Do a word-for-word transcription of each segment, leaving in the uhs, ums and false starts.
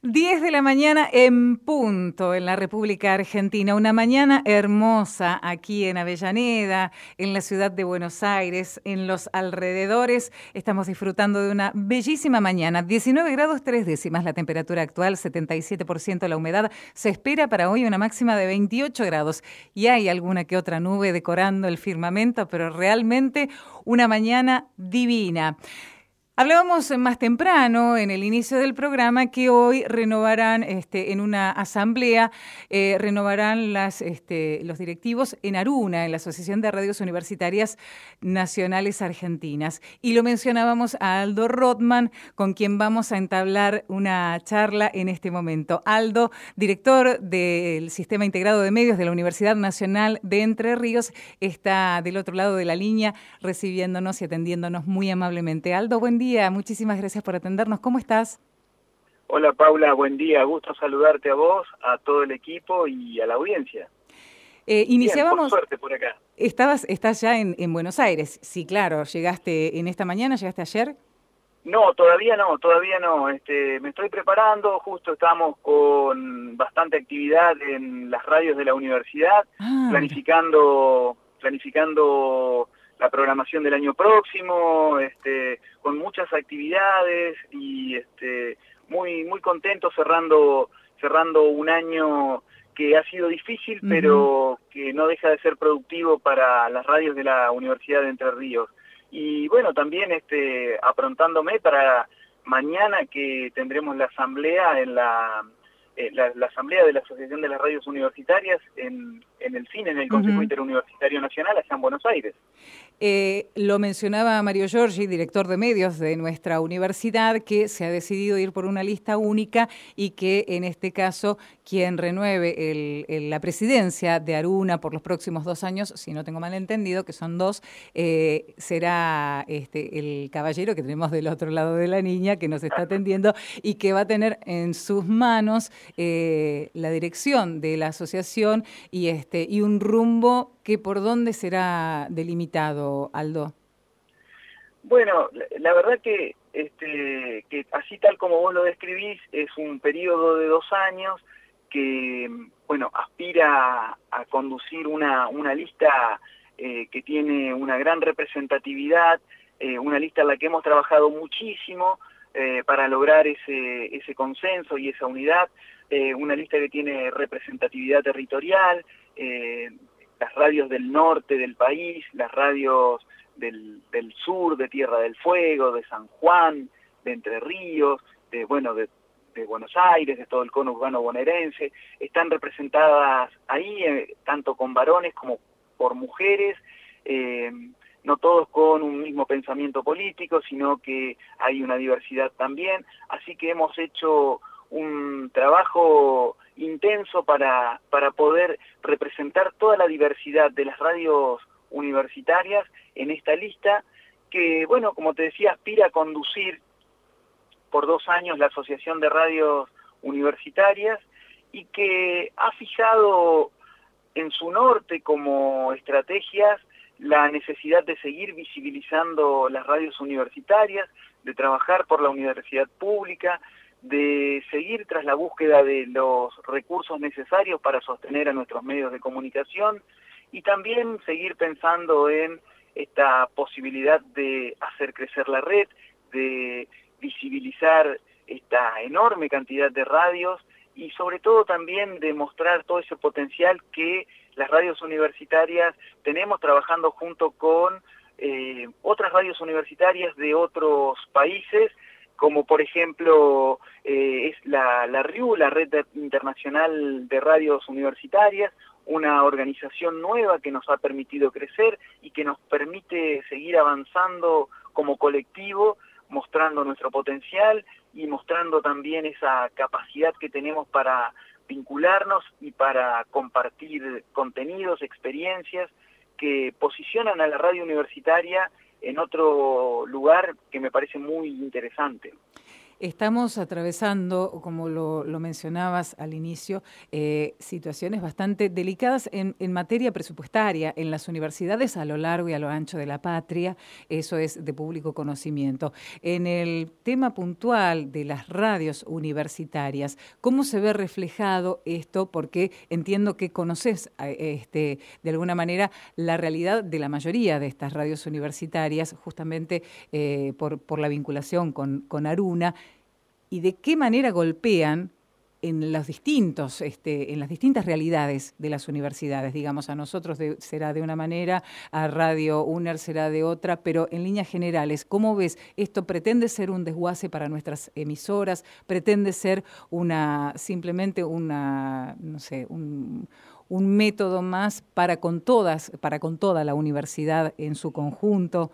diez de la mañana en punto en la República Argentina. Una mañana hermosa aquí en Avellaneda, en la ciudad de Buenos Aires, en los alrededores. Estamos disfrutando de una bellísima mañana. diecinueve grados tres décimas la temperatura actual, setenta y siete por ciento la humedad. Se espera para hoy una máxima de veintiocho grados. Y hay alguna que otra nube decorando el firmamento, pero realmente una mañana divina. Hablábamos más temprano, en el inicio del programa, que hoy renovarán, este, en una asamblea, eh, renovarán las, este, los directivos en ARUNA, en la Asociación de Radios Universitarias Nacionales Argentinas. Y lo mencionábamos a Aldo Rothman, con quien vamos a entablar una charla en este momento. Aldo, director del Sistema Integrado de Medios de la Universidad Nacional de Entre Ríos, está del otro lado de la línea recibiéndonos y atendiéndonos muy amablemente. Aldo, buen día. Día. Muchísimas gracias por atendernos. ¿Cómo estás? Hola Paula, buen día. Gusto saludarte a vos, a todo el equipo y a la audiencia. Eh, iniciábamos. Bien, por suerte por acá. Estabas, estás ya en, en Buenos Aires. Sí, claro. ¿Llegaste en esta mañana? ¿Llegaste ayer? No, todavía no, todavía no. Este, me estoy preparando. Justo estamos con bastante actividad en las radios de la universidad, ah, planificando, planificando la programación del año próximo, este, con muchas actividades y este, muy muy contento cerrando cerrando un año que ha sido difícil, uh-huh. pero que no deja de ser productivo para las radios de la Universidad de Entre Ríos. Y bueno, también este, aprontándome para mañana que tendremos la asamblea en la Eh, la, la asamblea de la Asociación de las Radios Universitarias en, en el C I N, en el Consejo uh-huh. Interuniversitario Nacional, allá en Buenos Aires. Eh, lo mencionaba Mario Giorgi, director de medios de nuestra universidad, que se ha decidido ir por una lista única y que en este caso quien renueve el, el, la presidencia de ARUNA por los próximos dos años, si no tengo mal entendido, que son dos, eh, será este, el caballero que tenemos del otro lado de la niña, que nos está atendiendo y que va a tener en sus manos Eh, la dirección de la asociación y este y un rumbo que por dónde será delimitado, Aldo. Bueno, la, la verdad que este que así tal como vos lo describís, es un periodo de dos años que bueno aspira a, a conducir una una lista eh, que tiene una gran representatividad, eh, una lista en la que hemos trabajado muchísimo eh, para lograr ese ese consenso y esa unidad. Eh, una lista que tiene representatividad territorial, eh, las radios del norte del país, las radios del, del sur, de Tierra del Fuego, de San Juan, de Entre Ríos, de bueno de, de Buenos Aires, de todo el cono urbano bonaerense, están representadas ahí, eh, tanto con varones como por mujeres, eh, no todos con un mismo pensamiento político, sino que hay una diversidad también, así que hemos hecho un trabajo intenso para, para poder representar toda la diversidad de las radios universitarias en esta lista que, bueno, como te decía, aspira a conducir por dos años la Asociación de Radios Universitarias y que ha fijado en su norte como estrategias la necesidad de seguir visibilizando las radios universitarias, de trabajar por la universidad pública, de seguir tras la búsqueda de los recursos necesarios para sostener a nuestros medios de comunicación y también seguir pensando en esta posibilidad de hacer crecer la red, de visibilizar esta enorme cantidad de radios y sobre todo también de mostrar todo ese potencial que las radios universitarias tenemos trabajando junto con eh, otras radios universitarias de otros países, como por ejemplo eh, es la, la R I U, la Red Internacional de Radios Universitarias, una organización nueva que nos ha permitido crecer y que nos permite seguir avanzando como colectivo, mostrando nuestro potencial y mostrando también esa capacidad que tenemos para vincularnos y para compartir contenidos, experiencias que posicionan a la radio universitaria en otro lugar que me parece muy interesante. Estamos atravesando, como lo, lo mencionabas al inicio, eh, situaciones bastante delicadas en, en materia presupuestaria en las universidades a lo largo y a lo ancho de la patria. Eso es de público conocimiento. En el tema puntual de las radios universitarias, ¿cómo se ve reflejado esto? Porque entiendo que conoces este, de alguna manera la realidad de la mayoría de estas radios universitarias, justamente eh, por, por la vinculación con, con Aruna, y de qué manera golpean en los distintos, este, en las distintas realidades de las universidades. Digamos, a nosotros de, será de una manera, a Radio UNER será de otra, pero en líneas generales, ¿cómo ves? ¿Esto pretende ser un desguace para nuestras emisoras? ¿Pretende ser una simplemente una, no sé, un, un método más para con todas, para con toda la universidad en su conjunto?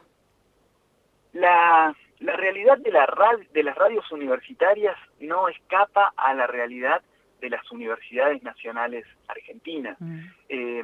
La, la realidad de, la rad, de las radios universitarias no escapa a la realidad de las universidades nacionales argentinas. Mm. Eh,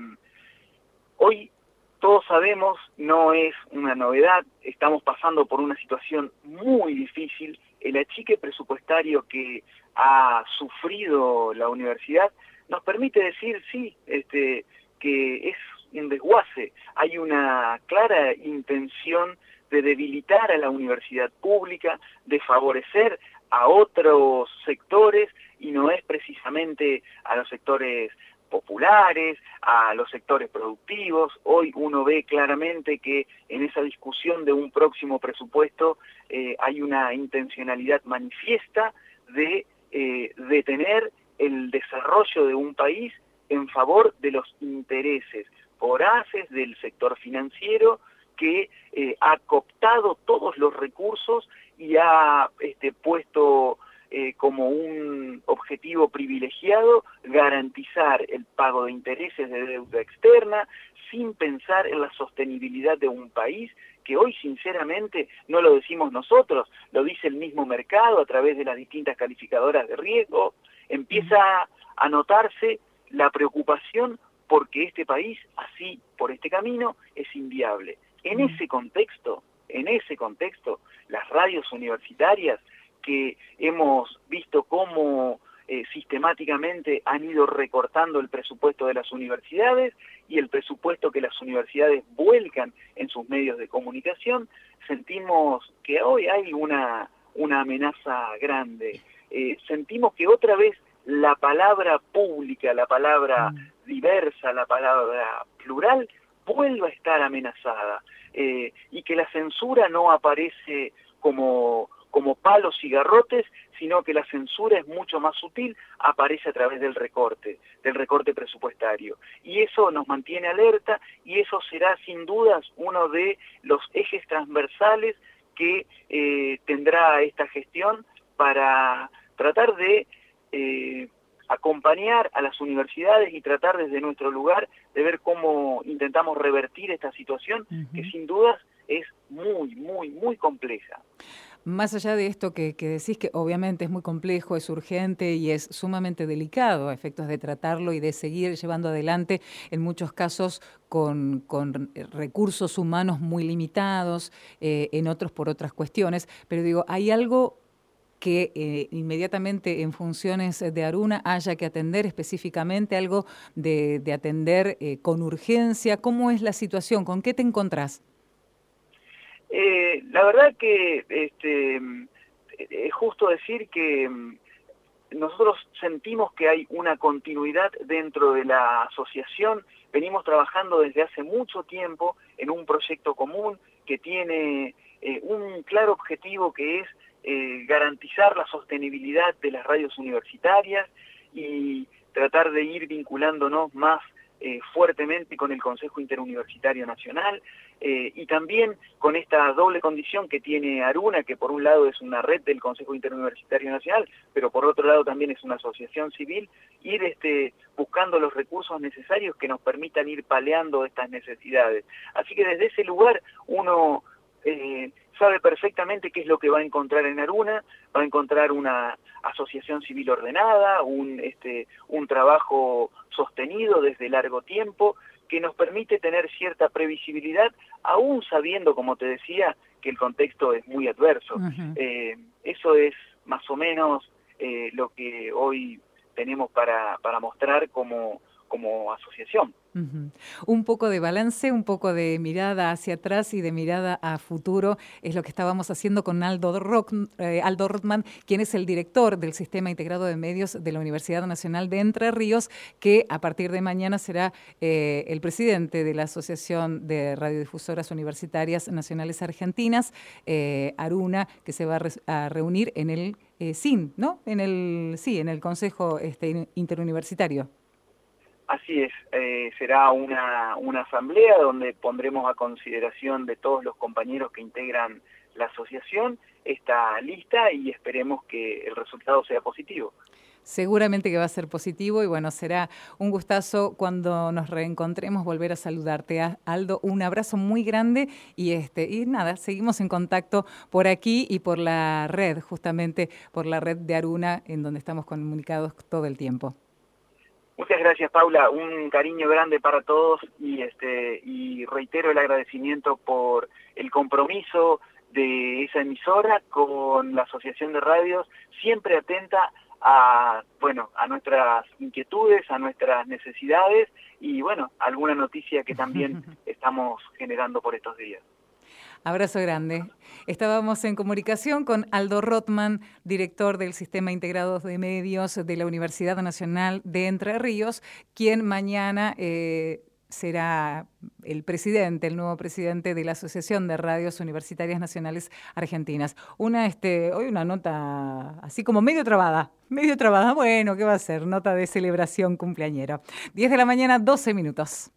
hoy todos sabemos, no es una novedad, estamos pasando por una situación muy difícil. El achique presupuestario que ha sufrido la universidad nos permite decir, sí, este, que es un desguace. Hay una clara intención de debilitar a la universidad pública, de favorecer a otros sectores, y no es precisamente a los sectores populares, a los sectores productivos. Hoy uno ve claramente que en esa discusión de un próximo presupuesto eh, hay una intencionalidad manifiesta de eh, detener el desarrollo de un país en favor de los intereses voraces del sector financiero, que eh, ha cooptado todos los recursos y ha este, puesto eh, como un objetivo privilegiado garantizar el pago de intereses de deuda externa sin pensar en la sostenibilidad de un país, que hoy sinceramente no lo decimos nosotros, lo dice el mismo mercado a través de las distintas calificadoras de riesgo. Empieza a notarse la preocupación porque este país, así por este camino, es inviable. En ese contexto, en ese contexto, las radios universitarias, que hemos visto cómo eh, sistemáticamente han ido recortando el presupuesto de las universidades y el presupuesto que las universidades vuelcan en sus medios de comunicación, sentimos que hoy hay una, una amenaza grande. Eh, sentimos que otra vez la palabra pública, la palabra diversa, la palabra plural, vuelva a estar amenazada, eh, y que la censura no aparece como, como palos y garrotes, sino que la censura es mucho más sutil, aparece a través del recorte, del recorte presupuestario. Y eso nos mantiene alerta, y eso será sin dudas uno de los ejes transversales que eh, tendrá esta gestión para tratar de eh, acompañar a las universidades y tratar desde nuestro lugar de ver cómo intentamos revertir esta situación, uh-huh, que sin dudas es muy, muy, muy compleja. Más allá de esto que, que decís, que obviamente es muy complejo, es urgente y es sumamente delicado a efectos de tratarlo y de seguir llevando adelante, en muchos casos con, con recursos humanos muy limitados, eh, en otros por otras cuestiones, pero digo, hay algo que eh, inmediatamente en funciones de Aruna haya que atender específicamente, algo de, de atender eh, con urgencia. ¿Cómo es la situación? ¿Con qué te encontrás? Eh, la verdad que este, es justo decir que nosotros sentimos que hay una continuidad dentro de la asociación. Venimos trabajando desde hace mucho tiempo en un proyecto común que tiene eh, un claro objetivo, que es Eh, garantizar la sostenibilidad de las radios universitarias y tratar de ir vinculándonos más eh, fuertemente con el Consejo Interuniversitario Nacional, eh, y también con esta doble condición que tiene Aruna, que por un lado es una red del Consejo Interuniversitario Nacional, pero por otro lado también es una asociación civil, ir este, buscando los recursos necesarios que nos permitan ir paleando estas necesidades. Así que desde ese lugar uno eh, sabe perfectamente qué es lo que va a encontrar en Aruna. Va a encontrar una asociación civil ordenada, un, este, un trabajo sostenido desde largo tiempo, que nos permite tener cierta previsibilidad, aún sabiendo, como te decía, que el contexto es muy adverso. Uh-huh. Eh, eso es más o menos eh, lo que hoy tenemos para, para mostrar como, como asociación. Uh-huh. Un poco de balance, un poco de mirada hacia atrás y de mirada a futuro es lo que estábamos haciendo con Aldo, Rock, eh, Aldo Rothman, quien es el director del Sistema Integrado de Medios de la Universidad Nacional de Entre Ríos, que a partir de mañana será eh, el presidente de la Asociación de Radiodifusoras Universitarias Nacionales Argentinas, eh, ARUNA, que se va a, re a reunir en el eh, S I N, ¿no? En el, sí, en el Consejo este, Interuniversitario. Así es, eh, será una, una asamblea donde pondremos a consideración de todos los compañeros que integran la asociación esta lista y esperemos que el resultado sea positivo. Seguramente que va a ser positivo y bueno, será un gustazo cuando nos reencontremos volver a saludarte. Aldo, un abrazo muy grande y este y nada, seguimos en contacto por aquí y por la red, justamente por la red de ARUNA, en donde estamos comunicados todo el tiempo. Muchas gracias, Paula, un cariño grande para todos y este y reitero el agradecimiento por el compromiso de esa emisora con la Asociación de Radios, siempre atenta a bueno a nuestras inquietudes, a nuestras necesidades y bueno, alguna noticia que también estamos generando por estos días. Abrazo grande. Estábamos en comunicación con Aldo Rothman, director del Sistema Integrado de Medios de la Universidad Nacional de Entre Ríos, quien mañana eh, será el presidente, el nuevo presidente de la Asociación de Radios Universitarias Nacionales Argentinas. Una, este, hoy una nota así como medio trabada, medio trabada. Bueno, ¿qué va a ser? Nota de celebración cumpleañera. diez de la mañana, doce minutos.